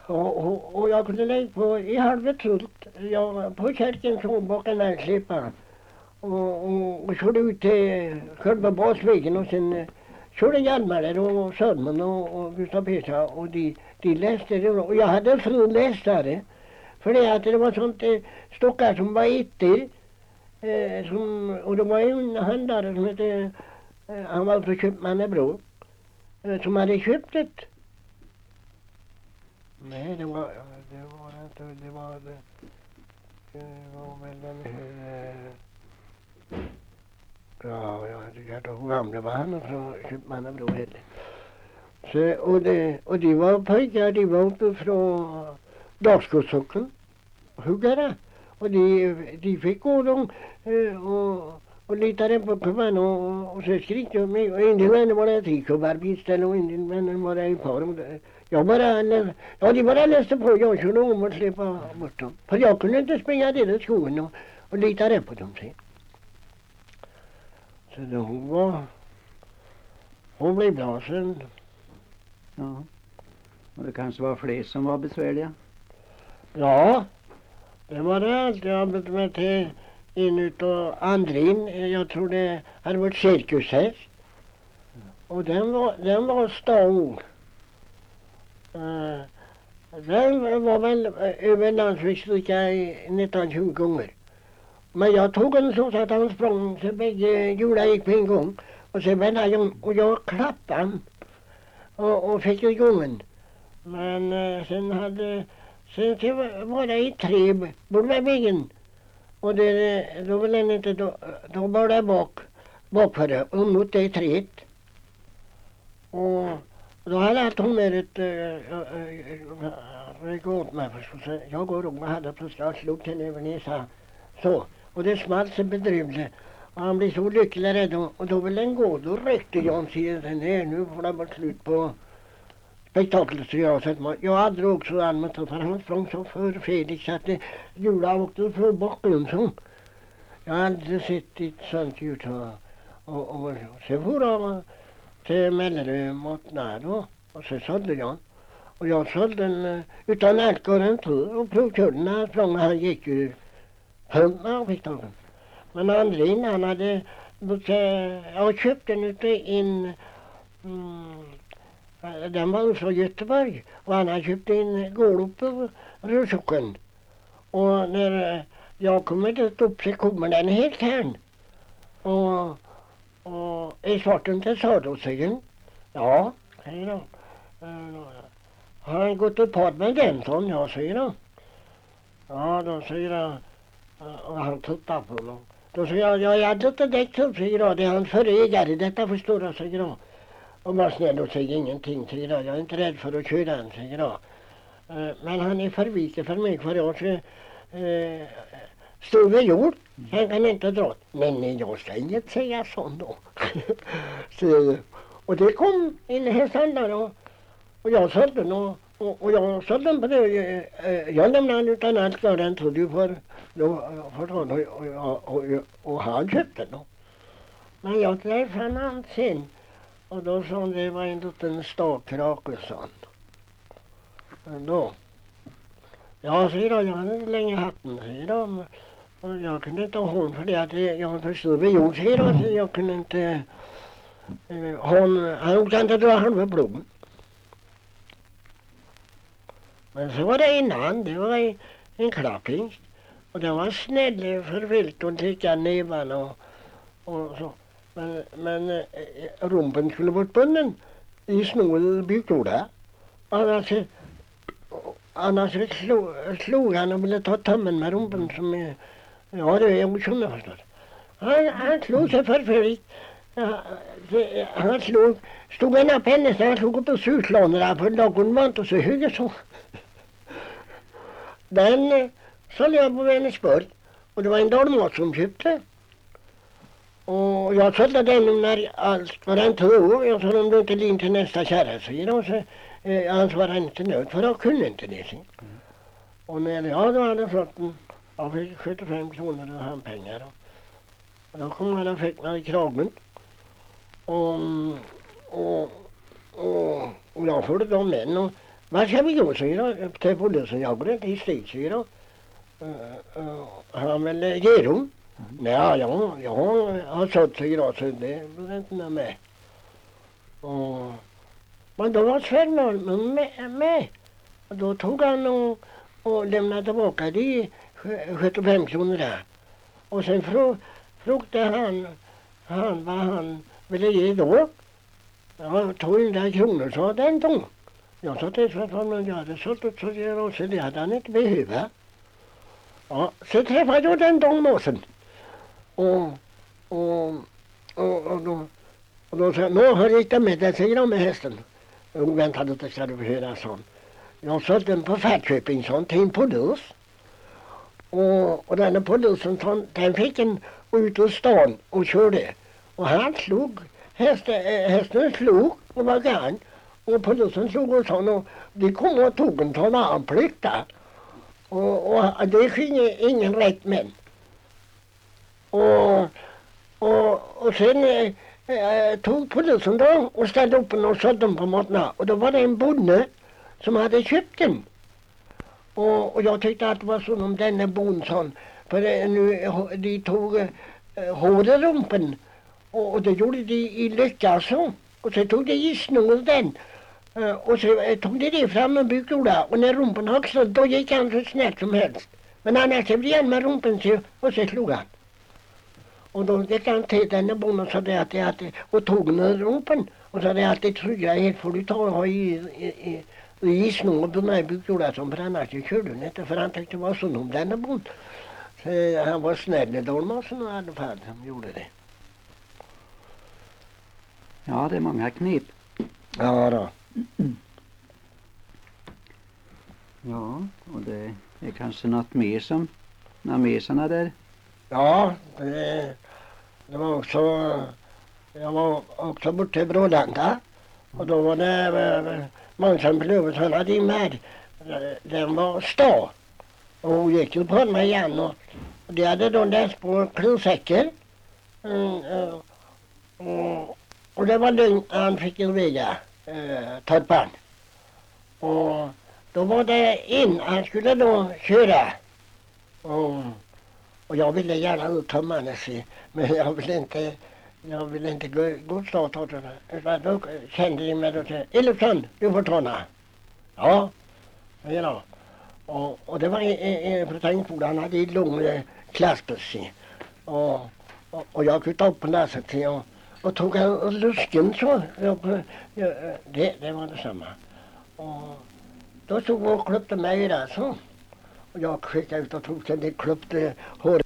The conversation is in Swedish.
Och jag kunde lägga på i halvet fullt. Jag på kärken så bakom närklippan. Och körde ut till själva basvägen och sen körde Hjalmar där och Sörman och Gustav Pesa och de läste det. Och jag hade en fru läsare. För det var sånt stockar som var itter. Och det var en handlare som hette, han var från Köpmannebro, som hade köpt det. Nej, det var väl den jag tror hur gamla var han från Köpmannebro hette. Så, och de var pojkar, de var uppe från Dalsgårdssocken, huggare. Och de fick gå dem och litade på kuban och så skrek de mig. Och en del vänner var det trikobarbetsställe och en del vänner var det i par. De bara läste på. Jag körde om och släppa bort dem. För jag kunde inte springa till skogen och litade på dem sen. Så då hon blev bra sen. Ja. Och det kanske var fler som var besvärliga? Ja. Det var det allt. Jag hade med till en utav Andrin. Jag tror det hade varit cirkushäst. Och den var stor. Den var väl över landsvägssträcka i 19-20 gånger. Men jag tog den så att han sprang så bägge hjulen gick på en gång. Och så vände jag och jag klappade han. Och fick igång den. Men sen var det i tre borde vägen. Och då ville den inte, då var det bakför och mot det träet. Och då hade jag tog med ett åt mig så jag går och hade plötsligt slog den över näsan. Så, och det smalt sig bedrövligt. Och han blev så lycklig rädd och då ville den gå. Då räckte Jan sig nej, nu får det vara slut på spektaklet. Så jag hade också använt för han sprang så förfärligt så att hjulen åkte för bakom så. Jag hade sett ett sånt ljud och så får jag till Mellerud mot Närå och så sålde jag. Och jag sålde den utan alkoholentur och provkörde när sprang han gick ju hundra och fick tagen. Men Andrin han hade jag köpte den ute in den var från Göteborg och han hade köpt en gård uppe på Rörsåken. Och när jag kommer dit upp så kommer den helt här. Och är svarten till Sadåsögen? Ja, säger de. Har han gått upp på med den sån? Ja, säger de. Ja, då säger han. Och han tittar på honom. Då säger jag hade inte däckt upp, säger jag. Det är hans förägare, detta förstår jag, säger jag. Och var snäll och säger ingenting, säger jag. Jag är inte rädd för att köra den, säger jag. Men han är för vik för mig, för jag så stod vid jord. Han kan inte dra. Men jag ska inget säga sånt då. Så, och det kom en hästhandlare och jag sålde den och jag sålde den på det. Jag lämnade den utan allt klar den trodde ju för och han köpte den. Men jag träffade han sen och då sa han det var en liten stakkrake, sa han. Men då. Ja, säger jag hade inte länge haft den, säger jag. Och jag kunde inte ha hon för det att jag förstod vid jord, säger jag. Så jag kunde inte han kan inte dra halva bloden. Men så var det en annan, det var en klapping. Och den var snäll för vilt och tycka nävarna och så. Men rumpen skulle bort bunden i snål byggorda. Annars slog han och ville ta tömmen med rumpen som ja, det är okända förstås. Han slog sig förfärligt. Han stod en av henne så han slog upp på surslånorna för någon var inte så hög så. Den sålde jag på Vänersborg och det var en dalmat som köpte. Och jag sålde den när allt var en 2 år. Jag sa om du inte lin till nästa kärra säger de så. Han svarade inte nöd för jag kunde inte det. Och när jag då hade fått den, jag fick 75 kronor och han pengar. Och då kom han och fick mig i kragen. Och jag förde dem in och Vad ska vi göra, säger jag till polisen. Jag går inte i stig, säger jag. Han vill ge dem. Nej, jag har sålt, säger jag, så det blir inte med. Men då var Sven med. Och då tog han och lämnade tillbaka de 75 kronor där. Och sen frågade han vad han ville ge då. Jag tog 100 kronor, sa den då. Jag sa till Sven att jag hade sålt ut så det hade han inte behövt. Ja, så träffade jag den dångmåsen. Och då sa jag, nu har jag inte med det, säger de med hästen. Och väntade att det skulle höra sån. Jag sålde den på Färköping sån till en polis. Och den polisen, den fick en ut ur stan och körde. Och han slog, hästen slog och var grann. Och polisen slog och sån och de kom och tog en sån armplikt där. Och det skedde ingen rätt män. Och sen tog polisen då och ställde upp den och sålde den på Mårtna. Och då var det en bonde som hade köpt den. Och jag tyckte att det var så om denne bonden. För de tog hårrumpen och det gjorde de i lycka så. Och så tog de i snor den. Och så tog de det fram och byggde och när rumpen högst då gick han så snett som helst. Men annars blev det igen med rumpen och så slog han. Och då gick han till denne bonden och sa det att och tog ner rumpen och sa det att det trygga helt får du ta och ha i snor på mig byggde som för annars körde den inte för han tyckte det var så om denne bonden. Så han var snäll i Dalmasen i alla fall som gjorde det. Ja, det är många knep. Ja då. Ja, och det är kanske något mer som såna där. Ja, det var också, jag var också borta i Brålanda och då var det Månsson Blövet, han hade med, den var stad och hon gick ju på mig igen och de hade då läst på klosäcken och det var lugnt han fick en väga torpan och då var det han skulle då köra och jag ville gärna uttömma sig men jag ville inte gå snart åt det. Då kände de mig då till Elofsson, du får tåna. Ja, säger jag. Och det var en förtänkningsbord, han hade en lång klassbuss och jag kunde ta upp på näset och tog en lusken så. Det var detsamma. Och då stod och klippte mig där så. Och jag skickade ut och tog sen det klippte hår.